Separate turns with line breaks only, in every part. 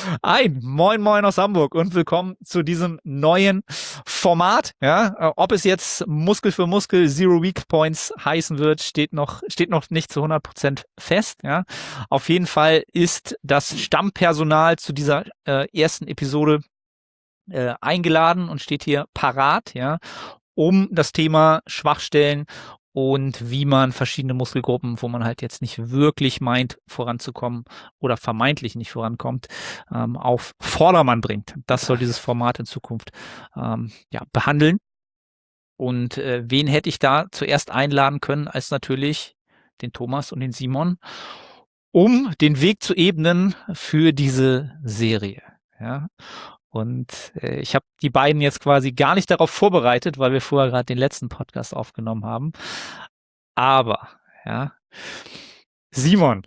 Moin Moin aus Hamburg und willkommen zu diesem neuen Format. Ja, ob es jetzt Muskel für Muskel Zero Weak Points heißen wird, steht noch nicht zu 100% fest. Ja, auf jeden Fall ist das Stammpersonal zu dieser ersten Episode eingeladen und steht hier parat, ja, um das Thema Schwachstellen und wie man verschiedene Muskelgruppen, wo man halt jetzt nicht wirklich meint, voranzukommen oder vermeintlich nicht vorankommt, auf Vordermann bringt. Das soll dieses Format in Zukunft behandeln. Und wen hätte ich da zuerst einladen können, als natürlich den Thomas und den Simon, um den Weg zu ebnen für diese Serie. Ja. Und ich habe die beiden jetzt quasi gar nicht darauf vorbereitet, weil wir vorher gerade den letzten Podcast aufgenommen haben. Aber, ja, Simon,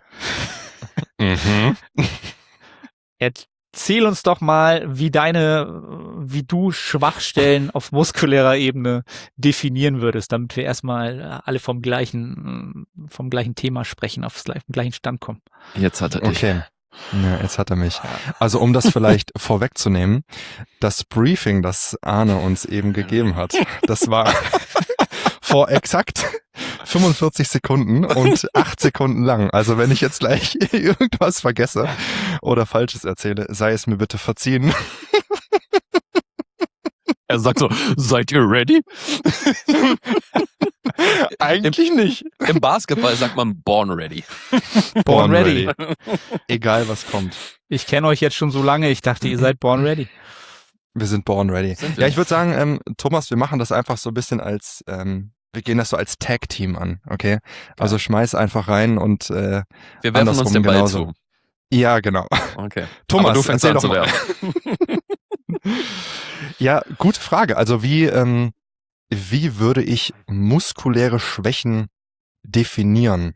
erzähl uns doch mal, wie du Schwachstellen auf muskulärer Ebene definieren würdest, damit wir erstmal alle vom gleichen Thema sprechen, auf den gleichen Stand kommen.
Jetzt hat er dich.
Okay. Ja, jetzt hat er mich. Also um das vielleicht vorwegzunehmen, das Briefing, das Arne uns eben gegeben hat, das war vor exakt 45 Sekunden und 8 Sekunden lang. Also wenn ich jetzt gleich irgendwas vergesse oder Falsches erzähle, sei es mir bitte verziehen.
Er sagt so, seid ihr ready?
Eigentlich nicht.
Im Basketball sagt man born ready.
Born ready.
Egal was kommt.
Ich kenne euch jetzt schon so lange, ich dachte, ihr seid born ready.
Wir sind born ready. Ja, ich würde sagen, Thomas, wir machen das einfach so ein bisschen als, wir gehen das so als Tag-Team an, okay? Also schmeiß einfach rein und
wir werfen uns den Ball zu.
Ja, genau.
Okay.
Thomas,
aber du fängst
erzähl
an
doch mal. Ja, gute Frage. Also wie würde ich muskuläre Schwächen definieren?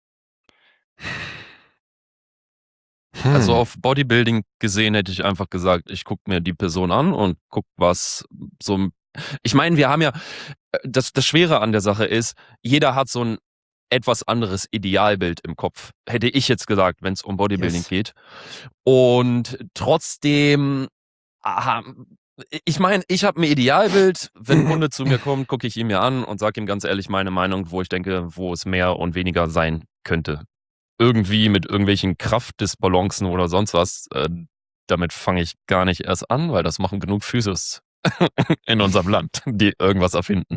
Also auf Bodybuilding gesehen hätte ich einfach gesagt, ich gucke mir die Person an und guck, was so. Ich meine, wir haben ja, das Schwere an der Sache ist, jeder hat so ein etwas anderes Idealbild im Kopf. Hätte ich jetzt gesagt, wenn es um Bodybuilding geht. Und trotzdem, ich meine, ich habe ein Idealbild. Wenn ein Kunde zu mir kommt, gucke ich ihn mir an und sage ihm ganz ehrlich meine Meinung, wo ich denke, wo es mehr und weniger sein könnte. Irgendwie mit irgendwelchen Kraftdisbalancen oder sonst was, damit fange ich gar nicht erst an, weil das machen genug Physios in unserem Land, die irgendwas erfinden.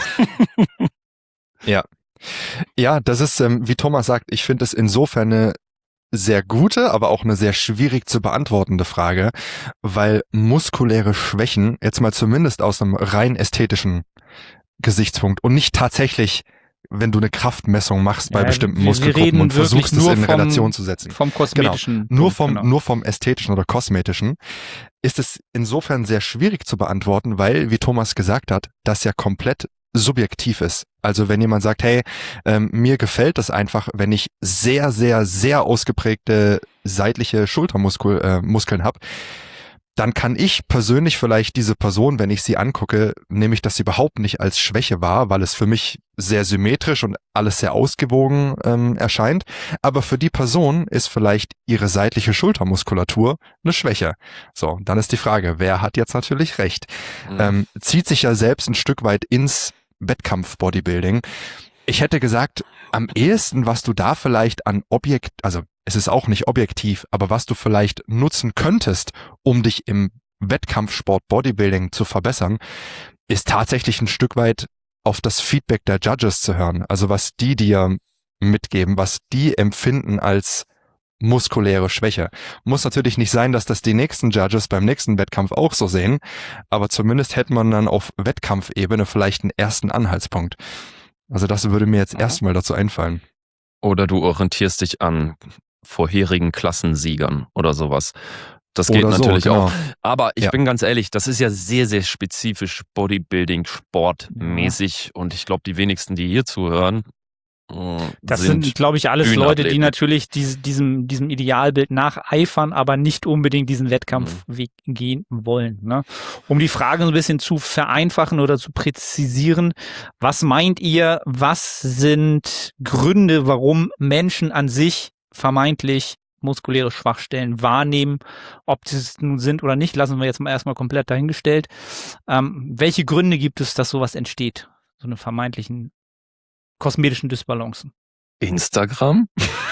Ja. Ja, das ist, wie Thomas sagt, ich finde es insofern eine sehr gute, aber auch eine sehr schwierig zu beantwortende Frage, weil muskuläre Schwächen, jetzt mal zumindest aus einem rein ästhetischen Gesichtspunkt und nicht tatsächlich, wenn du eine Kraftmessung machst bei bestimmten Muskelgruppen und versuchst es in Relation zu setzen.
Vom kosmetischen.
Genau. Nur vom ästhetischen oder kosmetischen ist es insofern sehr schwierig zu beantworten, weil, wie Thomas gesagt hat, das ja komplett subjektiv ist. Also wenn jemand sagt, hey, mir gefällt das einfach, wenn ich sehr, sehr, sehr ausgeprägte seitliche Schultermuskeln habe, dann kann ich persönlich vielleicht diese Person, wenn ich sie angucke, nehme ich das überhaupt nicht als Schwäche wahr, weil es für mich sehr symmetrisch und alles sehr ausgewogen erscheint. Aber für die Person ist vielleicht ihre seitliche Schultermuskulatur eine Schwäche. So, dann ist die Frage, wer hat jetzt natürlich recht? Zieht sich ja selbst ein Stück weit ins Wettkampf-Bodybuilding. Ich hätte gesagt, am ehesten, was du da vielleicht an also es ist auch nicht objektiv, aber was du vielleicht nutzen könntest, um dich im Wettkampfsport Bodybuilding zu verbessern, ist tatsächlich ein Stück weit auf das Feedback der Judges zu hören. Also was die dir mitgeben, was die empfinden als muskuläre Schwäche. Muss natürlich nicht sein, dass das die nächsten Judges beim nächsten Wettkampf auch so sehen, aber zumindest hätte man dann auf Wettkampfebene vielleicht einen ersten Anhaltspunkt. Also das würde mir jetzt erstmal dazu einfallen.
Oder du orientierst dich an vorherigen Klassensiegern oder sowas. Das geht
Oder so,
natürlich
genau.
auch. Aber ich bin ganz ehrlich, das ist ja sehr, sehr spezifisch Bodybuilding-Sportmäßig. Und ich glaube, die wenigsten, die hier zuhören,
das sind, glaube ich, alles Leute, die natürlich diesem Idealbild nacheifern, aber nicht unbedingt diesen Wettkampfweg gehen wollen. Ne? Um die Frage so ein bisschen zu vereinfachen oder zu präzisieren, was meint ihr, was sind Gründe, warum Menschen an sich vermeintlich muskuläre Schwachstellen wahrnehmen. Ob das nun sind oder nicht, lassen wir jetzt mal erstmal komplett dahingestellt. Welche Gründe gibt es, dass sowas entsteht? So eine vermeintlichen kosmetischen Dysbalancen.
Instagram?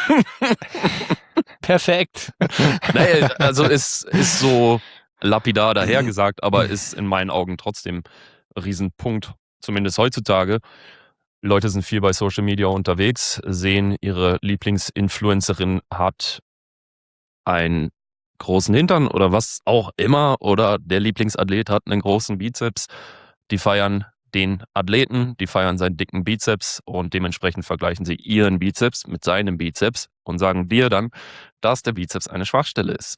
Perfekt.
Nee, also ist so lapidar dahergesagt, aber ist in meinen Augen trotzdem ein Riesenpunkt, zumindest heutzutage. Leute sind viel bei Social Media unterwegs, sehen, ihre Lieblingsinfluencerin hat einen großen Hintern oder was auch immer, oder der Lieblingsathlet hat einen großen Bizeps. Die feiern den Athleten, die feiern seinen dicken Bizeps und dementsprechend vergleichen sie ihren Bizeps mit seinem Bizeps und sagen dir dann, dass der Bizeps eine Schwachstelle ist.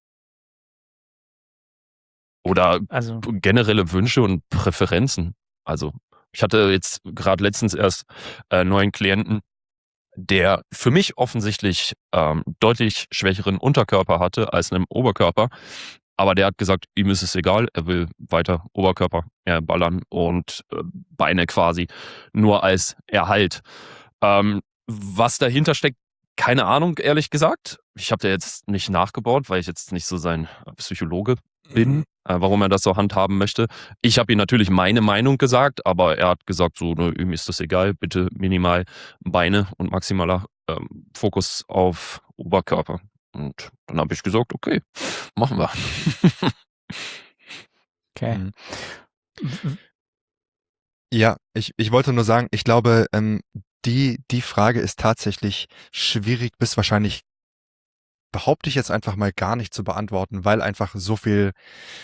Oder
Also,
generelle Wünsche und Präferenzen. Also ich hatte jetzt gerade letztens erst einen neuen Klienten, der für mich offensichtlich deutlich schwächeren Unterkörper hatte als einen Oberkörper. Aber der hat gesagt, ihm ist es egal, er will weiter Oberkörper ballern und Beine quasi nur als Erhalt. Was dahinter steckt, keine Ahnung, ehrlich gesagt. Ich habe da jetzt nicht nachgebaut, weil ich jetzt nicht so sein Psychologe bin, warum er das so handhaben möchte. Ich habe ihm natürlich meine Meinung gesagt, aber er hat gesagt, so, ne, ihm ist das egal, bitte minimal Beine und maximaler Fokus auf Oberkörper. Und dann habe ich gesagt, okay, machen wir.
okay.
Ja, ich wollte nur sagen, ich glaube, die Frage ist tatsächlich schwierig bis wahrscheinlich, behaupte ich jetzt einfach mal, gar nicht zu beantworten, weil einfach so viel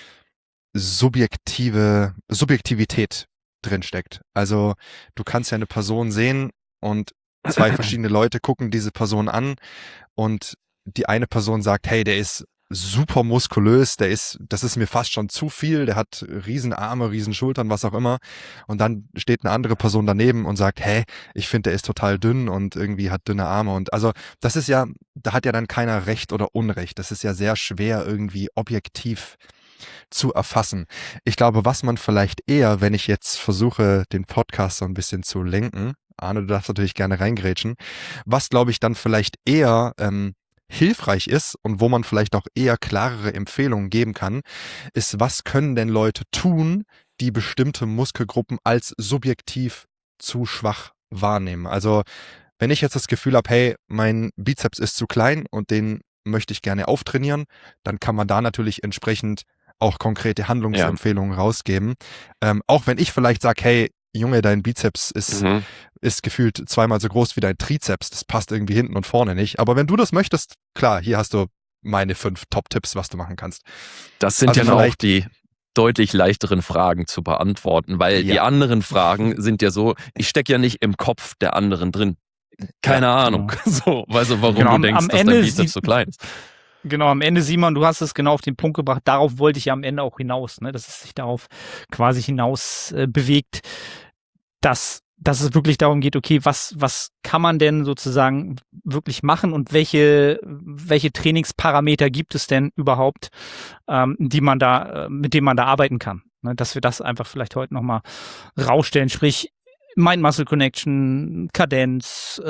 Subjektivität drinsteckt. Also du kannst ja eine Person sehen und zwei verschiedene Leute gucken diese Person an und die eine Person sagt, hey, der ist super muskulös, das ist mir fast schon zu viel, der hat Riesenarme, Riesenschultern, was auch immer. Und dann steht eine andere Person daneben und sagt, hey, ich finde, der ist total dünn und irgendwie hat dünne Arme. Und also das ist ja, da hat ja dann keiner Recht oder Unrecht. Das ist ja sehr schwer irgendwie objektiv zu erfassen. Ich glaube, was man vielleicht eher, wenn ich jetzt versuche, den Podcast so ein bisschen zu lenken, Arne, du darfst natürlich gerne reingrätschen, was glaube ich dann vielleicht eher hilfreich ist und wo man vielleicht auch eher klarere Empfehlungen geben kann, ist, was können denn Leute tun, die bestimmte Muskelgruppen als subjektiv zu schwach wahrnehmen. Also wenn ich jetzt das Gefühl habe, hey, mein Bizeps ist zu klein und den möchte ich gerne auftrainieren, dann kann man da natürlich entsprechend auch konkrete Handlungsempfehlungen rausgeben. Auch wenn ich vielleicht sage, hey, Junge, dein Bizeps ist gefühlt zweimal so groß wie dein Trizeps. Das passt irgendwie hinten und vorne nicht. Aber wenn du das möchtest, klar, hier hast du meine 5 Top-Tipps, was du machen kannst.
Das sind
Also
ja auch
vielleicht-
die deutlich leichteren Fragen zu beantworten, weil die anderen Fragen sind ja so, ich stecke ja nicht im Kopf der anderen drin. Keine Ahnung. So, weißt du, warum
Genau,
du denkst,
am
dass
Ende
dein Bizeps so klein ist.
Genau, am Ende, Simon, du hast es genau auf den Punkt gebracht. Darauf wollte ich ja am Ende auch hinaus, ne? Dass es sich darauf quasi hinaus bewegt, dass es wirklich darum geht, okay, was kann man denn sozusagen wirklich machen und welche Trainingsparameter gibt es denn überhaupt, mit denen man da arbeiten kann. Ne? Dass wir das einfach vielleicht heute nochmal rausstellen, sprich Mind-Muscle Connection, Kadenz,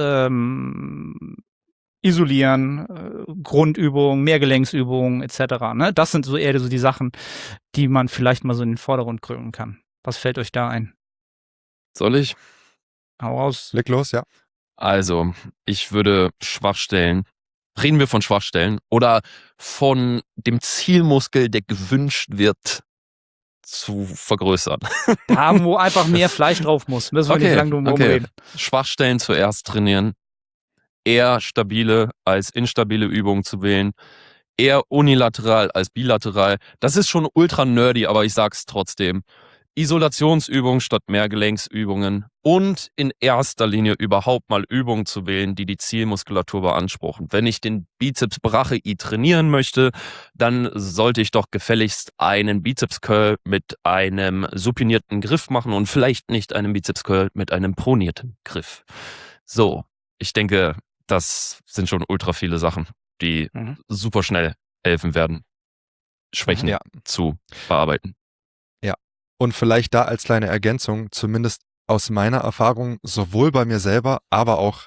Isolieren, Grundübungen, Mehrgelenksübungen etc. Ne? Das sind so eher so die Sachen, die man vielleicht mal so in den Vordergrund rücken kann. Was fällt euch da ein?
Soll ich?
Hau raus.
Leg los, ja.
Also, ich würde Schwachstellen, reden wir von Schwachstellen oder von dem Zielmuskel, der gewünscht wird, zu vergrößern.
Da, wo einfach mehr Fleisch drauf muss. Müssen wir nicht lange drum reden.
Schwachstellen zuerst trainieren, eher stabile als instabile Übungen zu wählen, eher unilateral als bilateral. Das ist schon ultra nerdy, aber ich sag's trotzdem. Isolationsübungen statt Mehrgelenksübungen und in erster Linie überhaupt mal Übungen zu wählen, die die Zielmuskulatur beanspruchen. Wenn ich den Bizeps brachii trainieren möchte, dann sollte ich doch gefälligst einen Bizeps-Curl mit einem supinierten Griff machen und vielleicht nicht einen Bizeps-Curl mit einem pronierten Griff. So, ich denke, das sind schon ultra viele Sachen, die super schnell helfen werden, Schwächen zu bearbeiten.
Und vielleicht da als kleine Ergänzung, zumindest aus meiner Erfahrung, sowohl bei mir selber, aber auch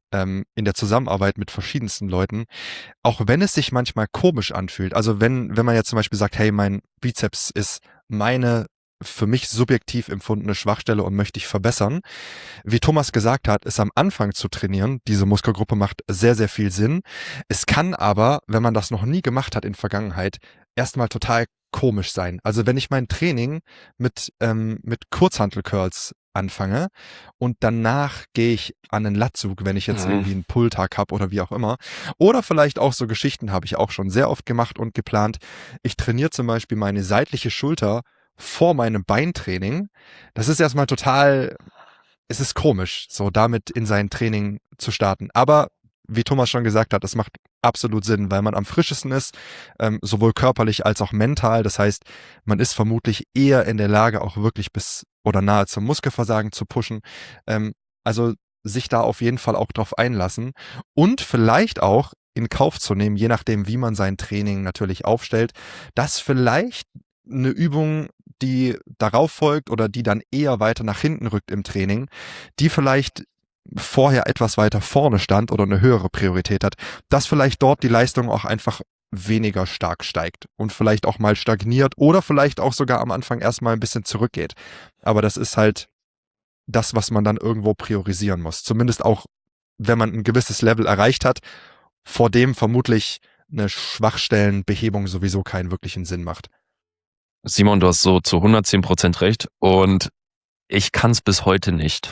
in der Zusammenarbeit mit verschiedensten Leuten, auch wenn es sich manchmal komisch anfühlt. Also wenn man jetzt zum Beispiel sagt, hey, mein Bizeps ist meine für mich subjektiv empfundene Schwachstelle und möchte ich verbessern. Wie Thomas gesagt hat, ist am Anfang zu trainieren. Diese Muskelgruppe macht sehr, sehr viel Sinn. Es kann aber, wenn man das noch nie gemacht hat in Vergangenheit, erstmal total komisch sein. Also wenn ich mein Training mit Kurzhantelcurls anfange und danach gehe ich an einen Latzug, wenn ich jetzt irgendwie einen Pulltag habe oder wie auch immer. Oder vielleicht auch so Geschichten habe ich auch schon sehr oft gemacht und geplant. Ich trainiere zum Beispiel meine seitliche Schulter vor meinem Beintraining. Das ist erstmal total, es ist komisch, so damit in sein Training zu starten. Aber wie Thomas schon gesagt hat, das macht absolut Sinn, weil man am frischesten ist, sowohl körperlich als auch mental. Das heißt, man ist vermutlich eher in der Lage, auch wirklich bis oder nahe zum Muskelversagen zu pushen. Also sich da auf jeden Fall auch drauf einlassen und vielleicht auch in Kauf zu nehmen, je nachdem, wie man sein Training natürlich aufstellt, dass vielleicht eine Übung, die darauf folgt oder die dann eher weiter nach hinten rückt im Training, die vielleicht vorher etwas weiter vorne stand oder eine höhere Priorität hat, dass vielleicht dort die Leistung auch einfach weniger stark steigt und vielleicht auch mal stagniert oder vielleicht auch sogar am Anfang erstmal ein bisschen zurückgeht. Aber das ist halt das, was man dann irgendwo priorisieren muss. Zumindest auch, wenn man ein gewisses Level erreicht hat, vor dem vermutlich eine Schwachstellenbehebung sowieso keinen wirklichen Sinn macht.
Simon, du hast so zu 110% recht und ich kann es bis heute nicht.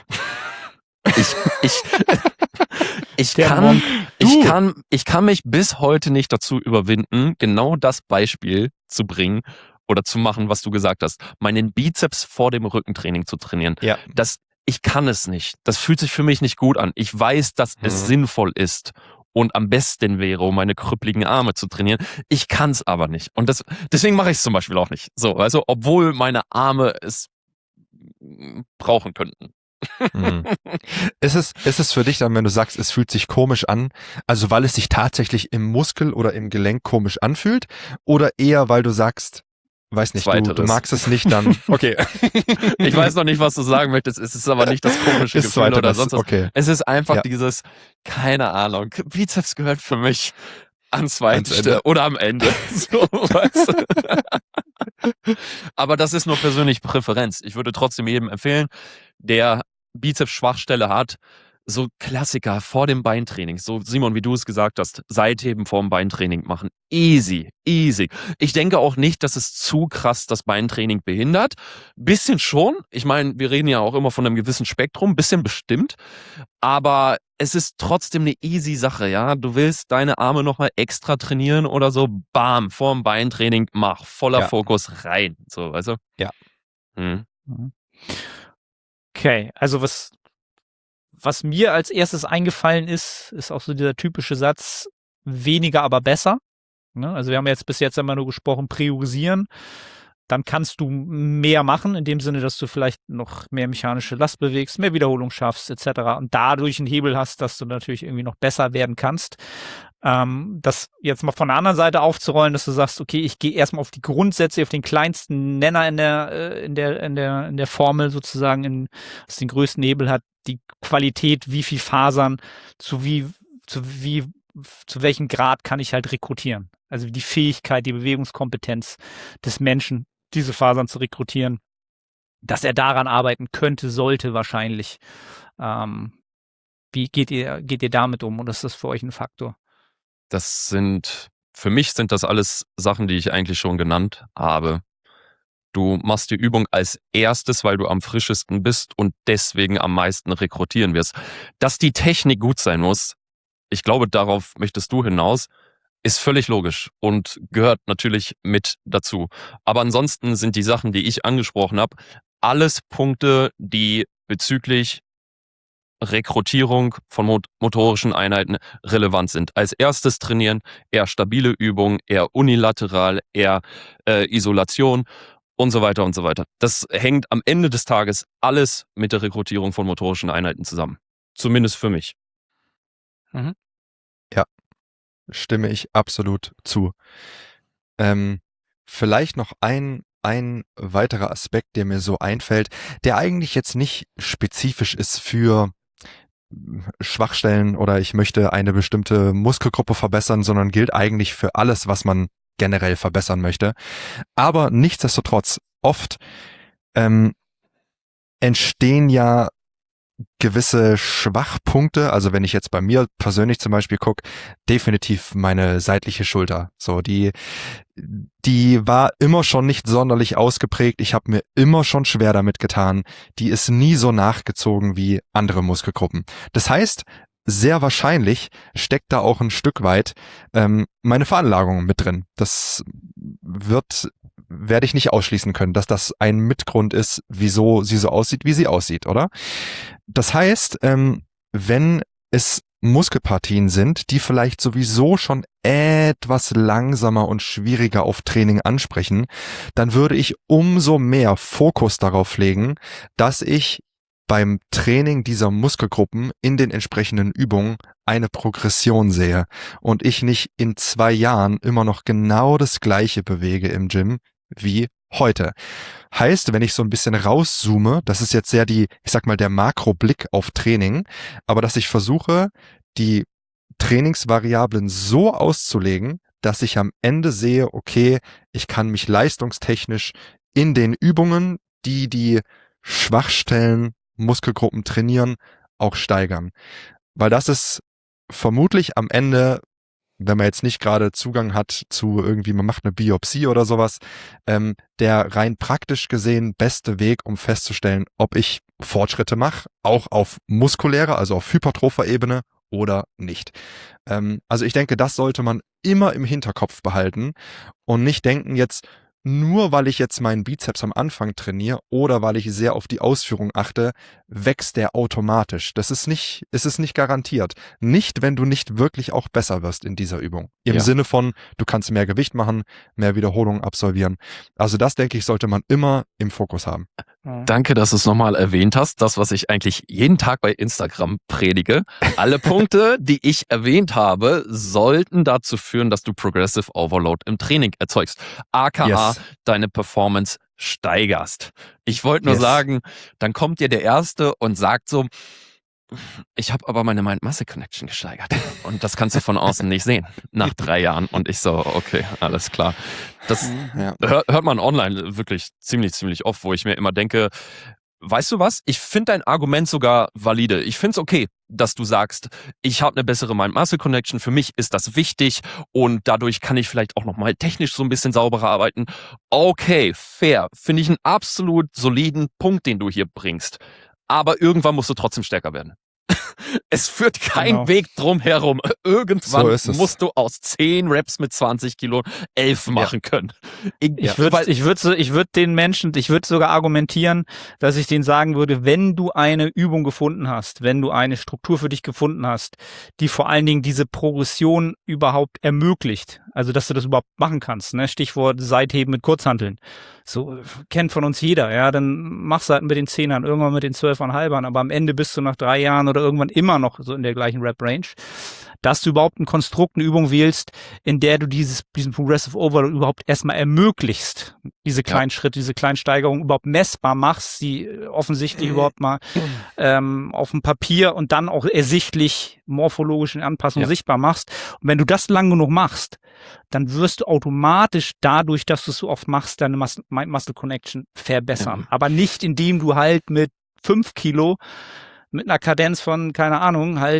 Ich kann mich bis heute nicht dazu überwinden, genau das Beispiel zu bringen oder zu machen, was du gesagt hast. Meinen Bizeps vor dem Rückentraining zu trainieren.
Ja.
Ich kann es nicht. Das fühlt sich für mich nicht gut an. Ich weiß, dass es sinnvoll ist und am besten wäre, um meine krüppeligen Arme zu trainieren. Ich kann es aber nicht. Und deswegen mache ich es zum Beispiel auch nicht. So, also, obwohl meine Arme es brauchen könnten.
Ist es für dich dann, wenn du sagst, es fühlt sich komisch an, also weil es sich tatsächlich im Muskel oder im Gelenk komisch anfühlt oder eher, weil du sagst, weiß nicht, du magst es nicht, dann okay.
Ich weiß noch nicht, was du sagen möchtest, es ist aber nicht das komische Gefühl oder sonst was.
Okay.
Es ist einfach dieses, keine Ahnung, Bizeps gehört für mich ans zweite Stelle oder am Ende. So, weißt du? Aber das ist nur persönliche Präferenz. Ich würde trotzdem jedem empfehlen, der Bizeps-Schwachstelle hat, so Klassiker vor dem Beintraining. So, Simon, wie du es gesagt hast, Seitheben vor dem Beintraining machen. Easy, easy. Ich denke auch nicht, dass es zu krass das Beintraining behindert. Bisschen schon. Ich meine, wir reden ja auch immer von einem gewissen Spektrum, bisschen bestimmt. Aber es ist trotzdem eine easy Sache, ja. Du willst deine Arme nochmal extra trainieren oder so, bam, vor dem Beintraining, mach voller Fokus rein. So, weißt du?
Ja.
Okay, also was mir als erstes eingefallen ist auch so dieser typische Satz, weniger, aber besser. Ne? Also wir haben jetzt bis jetzt immer nur gesprochen, priorisieren. Dann kannst du mehr machen, in dem Sinne, dass du vielleicht noch mehr mechanische Last bewegst, mehr Wiederholung schaffst, etc. Und dadurch einen Hebel hast, dass du natürlich irgendwie noch besser werden kannst. Das jetzt mal von der anderen Seite aufzurollen, dass du sagst, okay, ich gehe erstmal auf die Grundsätze, auf den kleinsten Nenner in der Formel sozusagen, was den größten Hebel hat, die Qualität, wie viel Fasern, zu welchem Grad kann ich halt rekrutieren. Also die Fähigkeit, die Bewegungskompetenz des Menschen, diese Fasern zu rekrutieren, dass er daran arbeiten könnte, sollte wahrscheinlich. Wie geht ihr damit um? Und ist das für euch ein Faktor?
Für mich sind das alles Sachen, die ich eigentlich schon genannt habe. Du machst die Übung als erstes, weil du am frischesten bist und deswegen am meisten rekrutieren wirst. Dass die Technik gut sein muss, ich glaube, darauf möchtest du hinaus, ist völlig logisch und gehört natürlich mit dazu. Aber ansonsten sind die Sachen, die ich angesprochen habe, alles Punkte, die bezüglich Rekrutierung von motorischen Einheiten relevant sind. Als erstes trainieren, eher stabile Übungen, eher unilateral, eher Isolation und so weiter und so weiter. Das hängt am Ende des Tages alles mit der Rekrutierung von motorischen Einheiten zusammen. Zumindest für mich.
Ja, stimme ich absolut zu. Vielleicht noch ein weiterer Aspekt, der mir so einfällt, der eigentlich jetzt nicht spezifisch ist für Schwachstellen oder ich möchte eine bestimmte Muskelgruppe verbessern, sondern gilt eigentlich für alles, was man generell verbessern möchte. Aber nichtsdestotrotz, oft entstehen ja gewisse Schwachpunkte, also wenn ich jetzt bei mir persönlich zum Beispiel gucke, definitiv meine seitliche Schulter. So, die war immer schon nicht sonderlich ausgeprägt. Ich habe mir immer schon schwer damit getan. Die ist nie so nachgezogen wie andere Muskelgruppen. Das heißt, sehr wahrscheinlich steckt da auch ein Stück weit meine Veranlagung mit drin. Das werde ich nicht ausschließen können, dass das ein Mitgrund ist, wieso sie so aussieht, wie sie aussieht, oder? Das heißt, wenn es Muskelpartien sind, die vielleicht sowieso schon etwas langsamer und schwieriger auf Training ansprechen, dann würde ich umso mehr Fokus darauf legen, dass ich beim Training dieser Muskelgruppen in den entsprechenden Übungen eine Progression sehe und ich nicht in 2 Jahren immer noch genau das Gleiche bewege im Gym wie heute. Heißt, wenn ich so ein bisschen rauszoome, das ist jetzt sehr ich sag mal, der Makroblick auf Training, aber dass ich versuche, die Trainingsvariablen so auszulegen, dass ich am Ende sehe, okay, ich kann mich leistungstechnisch in den Übungen, die Schwachstellen, Muskelgruppen trainieren, auch steigern. Weil das ist vermutlich am Ende, wenn man jetzt nicht gerade Zugang hat zu irgendwie, man macht eine Biopsie oder sowas, der rein praktisch gesehen beste Weg, um festzustellen, ob ich Fortschritte mache, auch auf muskulärer, also auf hypertropher Ebene oder nicht. Also ich denke, das sollte man immer im Hinterkopf behalten und nicht denken jetzt, nur weil ich jetzt meinen Bizeps am Anfang trainiere oder weil ich sehr auf die Ausführung achte, wächst der automatisch. Es ist nicht garantiert. Nicht, wenn du nicht wirklich auch besser wirst in dieser Übung. Im Sinne von, du kannst mehr Gewicht machen, mehr Wiederholungen absolvieren. Also das, denke ich, sollte man immer im Fokus haben.
Danke, dass du es nochmal erwähnt hast. Das, was ich eigentlich jeden Tag bei Instagram predige. Alle Punkte, die ich erwähnt habe, sollten dazu führen, dass du Progressive Overload im Training erzeugst. AKA deine Performance steigerst. Ich wollte nur sagen, dann kommt dir der Erste und sagt so, ich habe aber meine Mind-Muscle-Connection gesteigert. Und das kannst du von außen nicht sehen. Nach 3 Jahren. Und ich so, okay, alles klar. Das hört man online wirklich ziemlich oft, wo ich mir immer denke, weißt du was? Ich finde dein Argument sogar valide. Ich finde es okay, dass du sagst, ich habe eine bessere Mind-Muscle-Connection. Für mich ist das wichtig und dadurch kann ich vielleicht auch nochmal technisch so ein bisschen sauberer arbeiten. Okay, fair. Finde ich einen absolut soliden Punkt, den du hier bringst. Aber irgendwann musst du trotzdem stärker werden. Es führt kein Weg drum herum. Irgendwann musst du aus 10 Reps mit 20 Kilo 11 machen können.
Ich würde den Menschen, ich würde sogar argumentieren, dass ich denen sagen würde, wenn du eine Übung gefunden hast, wenn du eine Struktur für dich gefunden hast, die vor allen Dingen diese Progression überhaupt ermöglicht, also dass du das überhaupt machen kannst, ne? Stichwort Seitheben mit Kurzhanteln. So kennt von uns jeder, ja, dann machst du halt mit den 10ern, irgendwann mit den 12,5ern, aber am Ende bist du nach 3 Jahren oder irgendwann immer noch so in der gleichen Rep-Range, dass du überhaupt ein Konstrukt, eine Übung wählst, in der du diesen Progressive Overload überhaupt erstmal ermöglichst, diese kleinen Schritte, diese kleinen Steigerungen überhaupt messbar machst, sie offensichtlich überhaupt mal auf dem Papier und dann auch ersichtlich morphologischen Anpassungen sichtbar machst. Und wenn du das lang genug machst, dann wirst du automatisch dadurch, dass du es so oft machst, deine Mind-Muscle-Connection verbessern. Aber nicht, indem du halt mit 5 Kilo mit einer Kadenz von, keine Ahnung, halt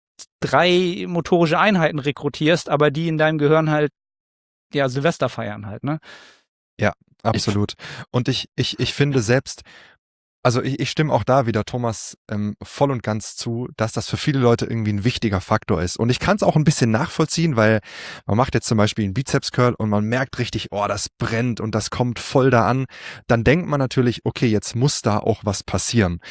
3 motorische Einheiten rekrutierst, aber die in deinem Gehirn halt, ja, Silvester feiern halt, ne?
Ja, absolut. Und ich finde selbst, also ich stimme auch da wieder Thomas voll und ganz zu, dass das für viele Leute irgendwie ein wichtiger Faktor ist. Und ich kann es auch ein bisschen nachvollziehen, weil man macht jetzt zum Beispiel einen Bizeps-Curl und man merkt richtig, oh, das brennt und das kommt voll da an. Dann denkt man natürlich, okay, jetzt muss da auch was passieren.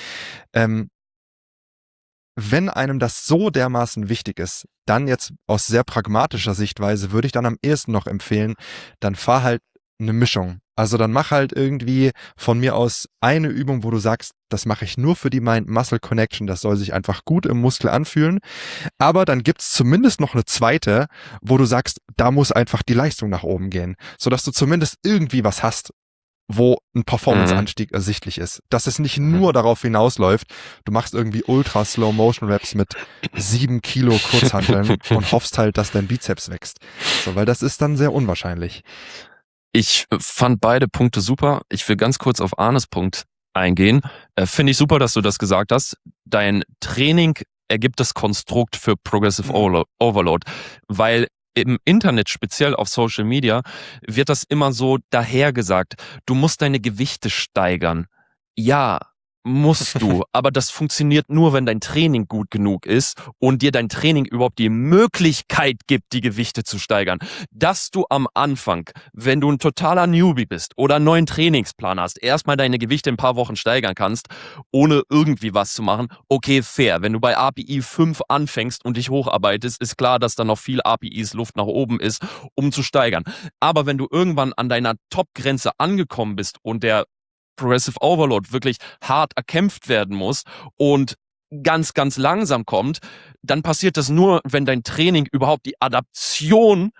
Wenn einem das so dermaßen wichtig ist, dann jetzt aus sehr pragmatischer Sichtweise würde ich dann am ehesten noch empfehlen, dann fahr halt eine Mischung. Also dann mach halt irgendwie von mir aus eine Übung, wo du sagst, das mache ich nur für die Mind-Muscle-Connection, das soll sich einfach gut im Muskel anfühlen. Aber dann gibt's zumindest noch eine zweite, wo du sagst, da muss einfach die Leistung nach oben gehen, sodass du zumindest irgendwie was hast. wo ein Performance-Anstieg ersichtlich ist. Dass es nicht nur darauf hinausläuft, du machst irgendwie Ultra-Slow-Motion-Raps mit 7 Kilo Kurzhanteln und hoffst halt, dass dein Bizeps wächst. So, weil das ist dann sehr unwahrscheinlich.
Ich fand beide Punkte super. Ich will ganz kurz auf Arnes Punkt eingehen. Finde ich super, dass du das gesagt hast. Dein Training ergibt das Konstrukt für Progressive Overload, weil im Internet, speziell auf Social Media, wird das immer so dahergesagt. Du musst deine Gewichte steigern. Ja, musst du, aber das funktioniert nur, wenn dein Training gut genug ist und dir dein Training überhaupt die Möglichkeit gibt, die Gewichte zu steigern. Dass du am Anfang, wenn du ein totaler Newbie bist oder einen neuen Trainingsplan hast, erstmal deine Gewichte in ein paar Wochen steigern kannst, ohne irgendwie was zu machen, okay, fair. Wenn du bei API 5 anfängst und dich hocharbeitest, ist klar, dass da noch viel APIs Luft nach oben ist, um zu steigern. Aber wenn du irgendwann an deiner Top-Grenze angekommen bist und der Progressive Overload wirklich hart erkämpft werden muss und ganz, ganz langsam kommt, dann passiert das nur, wenn dein Training überhaupt die Adaption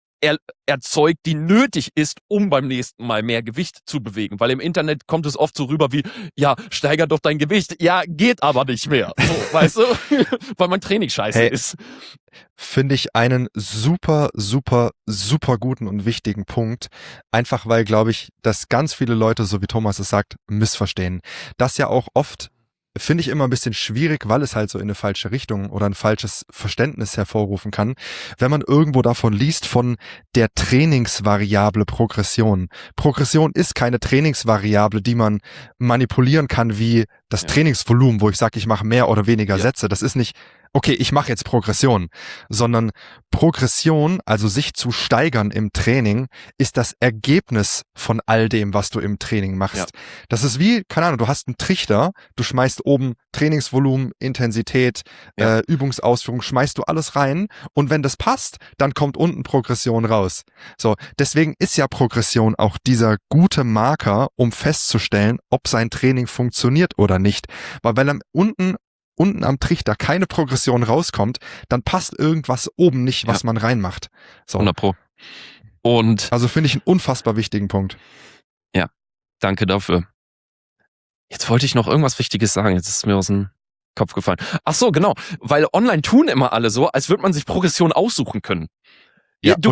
erzeugt, die nötig ist, um beim nächsten Mal mehr Gewicht zu bewegen. Weil im Internet kommt es oft so rüber wie, ja, steiger doch dein Gewicht. Ja, geht aber nicht mehr. So, weißt du? Weil mein Training scheiße ist.
Finde ich einen super, super, super guten und wichtigen Punkt. Einfach weil, glaube ich, dass ganz viele Leute, so wie Thomas es sagt, missverstehen. Das ja auch oft finde ich immer ein bisschen schwierig, weil es halt so in eine falsche Richtung oder ein falsches Verständnis hervorrufen kann, wenn man irgendwo davon liest, von der Trainingsvariable Progression. Progression ist keine Trainingsvariable, die man manipulieren kann wie das Trainingsvolumen, wo ich sage, ich mache mehr oder weniger Sätze. Das ist nicht, okay, ich mache jetzt Progression, sondern Progression, also sich zu steigern im Training, ist das Ergebnis von all dem, was du im Training machst. Ja. Das ist wie, keine Ahnung, du hast einen Trichter, du schmeißt oben Trainingsvolumen, Intensität, Übungsausführung, schmeißt du alles rein und wenn das passt, dann kommt unten Progression raus. So, deswegen ist ja Progression auch dieser gute Marker, um festzustellen, ob sein Training funktioniert oder nicht. Weil wenn unten am Trichter keine Progression rauskommt, dann passt irgendwas oben nicht, was man reinmacht. So.
100%. Und
also finde ich einen unfassbar wichtigen Punkt.
Ja, danke dafür. Jetzt wollte ich noch irgendwas Wichtiges sagen, jetzt ist es mir aus dem Kopf gefallen. Ach so, genau, weil online tun immer alle so, als würde man sich Progression aussuchen können.
Ja,
du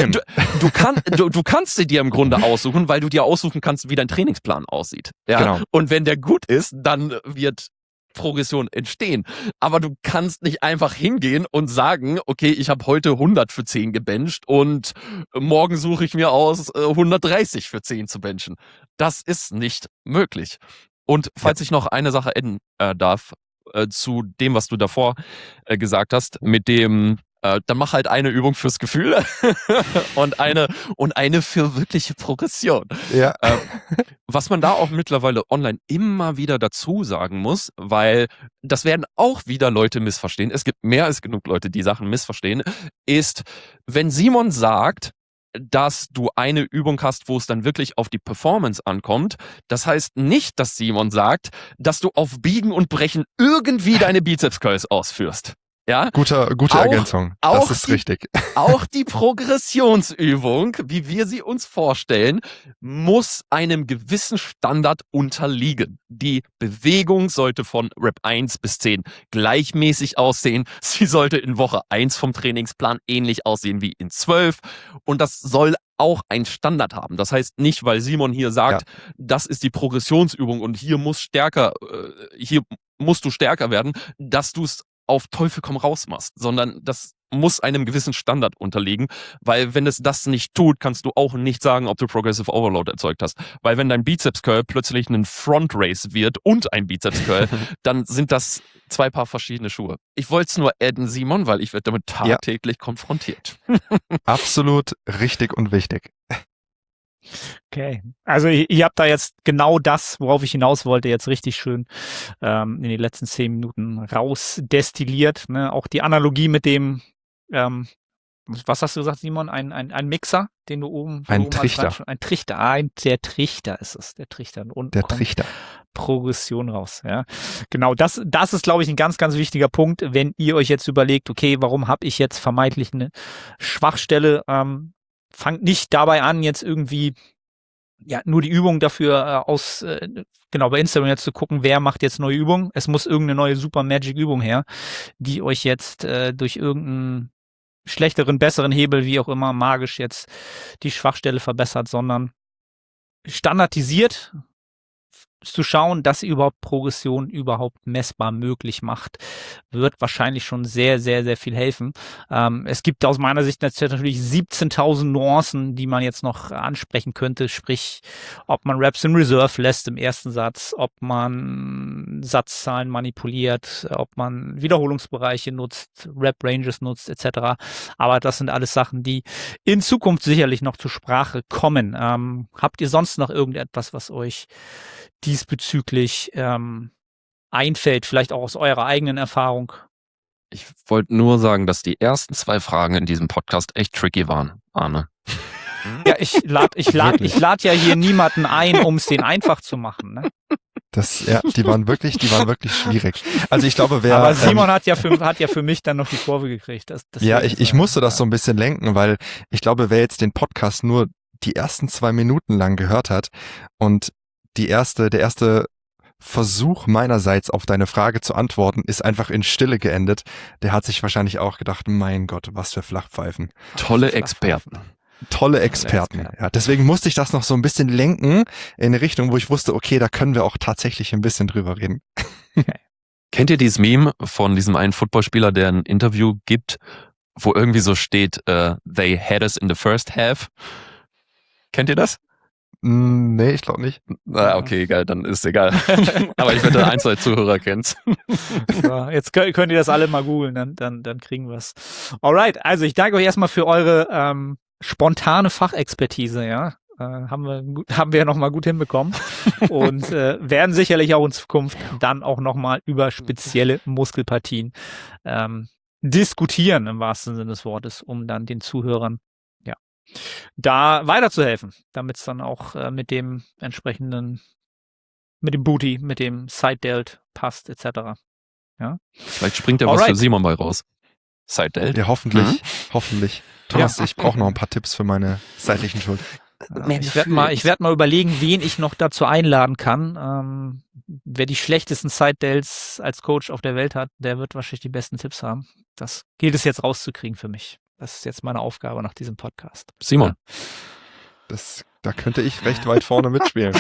kannst sie dir im Grunde aussuchen, weil du dir aussuchen kannst, wie dein Trainingsplan aussieht. Ja?
Genau.
Und wenn der gut ist, dann wird Progression entstehen. Aber du kannst nicht einfach hingehen und sagen, okay, ich habe heute 100 für 10 gebencht und morgen suche ich mir aus, 130 für 10 zu benchen. Das ist nicht möglich. Und falls ich noch eine Sache adden darf, zu dem, was du davor gesagt hast, mit dem dann mach halt eine Übung fürs Gefühl und eine für wirkliche Progression.
Ja.
Was man da auch mittlerweile online immer wieder dazu sagen muss, weil das werden auch wieder Leute missverstehen, es gibt mehr als genug Leute, die Sachen missverstehen, ist, wenn Simon sagt, dass du eine Übung hast, wo es dann wirklich auf die Performance ankommt. Das heißt nicht, dass Simon sagt, dass du auf Biegen und Brechen irgendwie deine Bizeps-Curls ausführst. Ja?
Gute Ergänzung. Das ist richtig.
Auch die Progressionsübung, wie wir sie uns vorstellen, muss einem gewissen Standard unterliegen. Die Bewegung sollte von Rep 1 bis 10 gleichmäßig aussehen. Sie sollte in Woche 1 vom Trainingsplan ähnlich aussehen wie in 12. Und das soll auch einen Standard haben. Das heißt nicht, weil Simon hier sagt, das ist die Progressionsübung und hier musst du stärker werden, dass du es auf Teufel komm raus machst, sondern das muss einem gewissen Standard unterliegen, weil wenn es das nicht tut, kannst du auch nicht sagen, ob du Progressive Overload erzeugt hast. Weil wenn dein Bizeps-Curl plötzlich ein Front Race wird und ein Bizeps-Curl, dann sind das 2 Paar verschiedene Schuhe. Ich wollte es nur adden, Simon, weil ich werde damit tagtäglich konfrontiert.
Absolut richtig und wichtig.
Okay, also ihr habt da jetzt genau das, worauf ich hinaus wollte, jetzt richtig schön in den letzten 10 Minuten rausdestilliert. Ne? Auch die Analogie mit dem, was hast du gesagt, Simon? Ein Mixer, den du oben...
Ein Trichter.
Ein Trichter, der Trichter ist es, der Trichter. Und
der Trichter.
Progression raus. Ja, genau. Das ist, glaube ich, ein ganz, ganz wichtiger Punkt, wenn ihr euch jetzt überlegt, okay, warum habe ich jetzt vermeintlich eine Schwachstelle? Fangt nicht dabei an, jetzt irgendwie nur die Übung dafür genau, bei Instagram jetzt zu gucken, wer macht jetzt neue Übungen. Es muss irgendeine neue Super Magic Übung her, die euch jetzt durch irgendeinen schlechteren, besseren Hebel, wie auch immer, magisch jetzt die Schwachstelle verbessert, sondern standardisiert zu schauen, dass ihr überhaupt Progression überhaupt messbar möglich macht, wird wahrscheinlich schon sehr, sehr, sehr viel helfen. Es gibt aus meiner Sicht natürlich 17.000 Nuancen, die man jetzt noch ansprechen könnte, sprich, ob man Reps in Reserve lässt im ersten Satz, ob man Satzzahlen manipuliert, ob man Wiederholungsbereiche nutzt, Rep-Ranges nutzt, etc. Aber das sind alles Sachen, die in Zukunft sicherlich noch zur Sprache kommen. Habt ihr sonst noch irgendetwas, was euch diesbezüglich einfällt, vielleicht auch aus eurer eigenen Erfahrung?
Ich wollte nur sagen, dass die ersten 2 Fragen in diesem Podcast echt tricky waren, Arne.
Ja, ich lad ja hier niemanden ein, um es denen einfach zu machen. Ne?
Die waren wirklich schwierig. Also ich glaube,
Aber Simon hat ja für mich dann noch die Kurve gekriegt.
Ich musste das so ein bisschen lenken, weil ich glaube, wer jetzt den Podcast nur die ersten 2 Minuten lang gehört hat und der erste Versuch meinerseits auf deine Frage zu antworten ist einfach in Stille geendet. Der hat sich wahrscheinlich auch gedacht, mein Gott, was für Flachpfeifen.
Tolle Experten.
Ja, deswegen musste ich das noch so ein bisschen lenken in eine Richtung, wo ich wusste, okay, da können wir auch tatsächlich ein bisschen drüber reden.
Okay. Kennt ihr dieses Meme von diesem einen Footballspieler, der ein Interview gibt, wo irgendwie so steht, they had us in the first half? Kennt ihr das?
Nee, ich glaube nicht.
Okay, egal, dann ist egal. Aber ich wette, 1, 2 Zuhörer kennt's.
So, jetzt könnt ihr das alle mal googeln, dann kriegen wir es. Alright, also ich danke euch erstmal für eure spontane Fachexpertise, ja. Haben wir ja nochmal gut hinbekommen und werden sicherlich auch in Zukunft dann auch nochmal über spezielle Muskelpartien diskutieren, im wahrsten Sinne des Wortes, um dann den Zuhörern da weiterzuhelfen, damit es dann auch mit dem entsprechenden, mit dem Booty, mit dem Side-Delt passt, etc. Ja?
Vielleicht springt ja was für Simon bei raus. Side-Delt?
Ja, hoffentlich. Thomas, ich brauche noch ein paar Tipps für meine seitlichen Schulter.
Ich werde mal überlegen, wen ich noch dazu einladen kann. Wer die schlechtesten Side-Delts als Coach auf der Welt hat, der wird wahrscheinlich die besten Tipps haben. Das gilt es jetzt rauszukriegen für mich. Das ist jetzt meine Aufgabe nach diesem Podcast.
Simon.
Ja. Da könnte ich recht weit vorne mitspielen.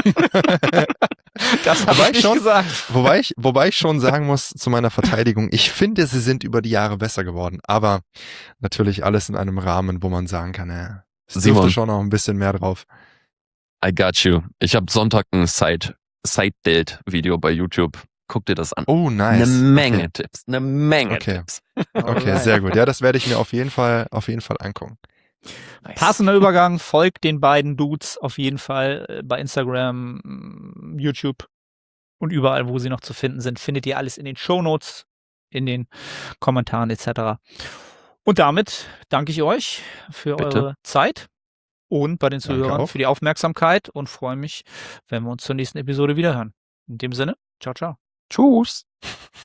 Das habe ich schon gesagt.
Wobei ich schon sagen muss, zu meiner Verteidigung, ich finde, sie sind über die Jahre besser geworden. Aber natürlich alles in einem Rahmen, wo man sagen kann, es dürfte schon noch ein bisschen mehr drauf.
I got you. Ich habe Sonntag ein Side-Delt-Video bei YouTube. Guck dir das an.
Oh, nice.
Eine Menge Tipps. Tipps.
Okay, sehr gut. Ja, das werde ich mir auf jeden Fall angucken.
Nice. Passender Übergang, folgt den beiden Dudes auf jeden Fall bei Instagram, YouTube und überall, wo sie noch zu finden sind. Findet ihr alles in den Shownotes, in den Kommentaren etc. Und damit danke ich euch für eure Zeit und bei den Zuhörern für die Aufmerksamkeit und freue mich, wenn wir uns zur nächsten Episode wiederhören. In dem Sinne, ciao, ciao.
Tschüss.